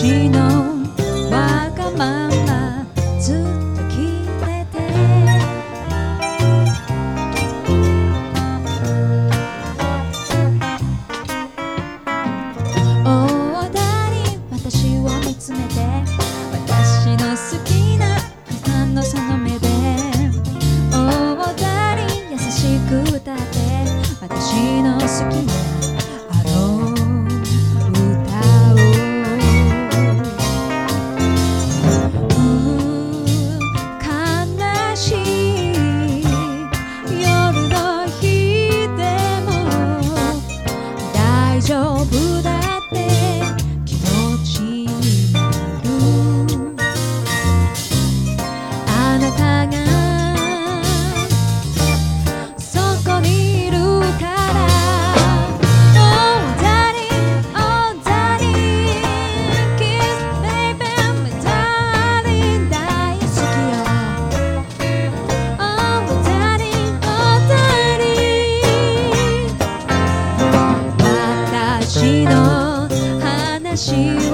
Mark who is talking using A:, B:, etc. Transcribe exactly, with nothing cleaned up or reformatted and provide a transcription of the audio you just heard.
A: 私のわがままずっと聞いてて、大谷私を見つめて、私の好きな花のその目で、大谷優しく歌って、私の好きなあの大丈夫だって気持ちになる、あなたがそこにいるから。 Oh darling, oh darling, kiss baby, my darling 大好きよ。 Oh darling, oh darling 私の話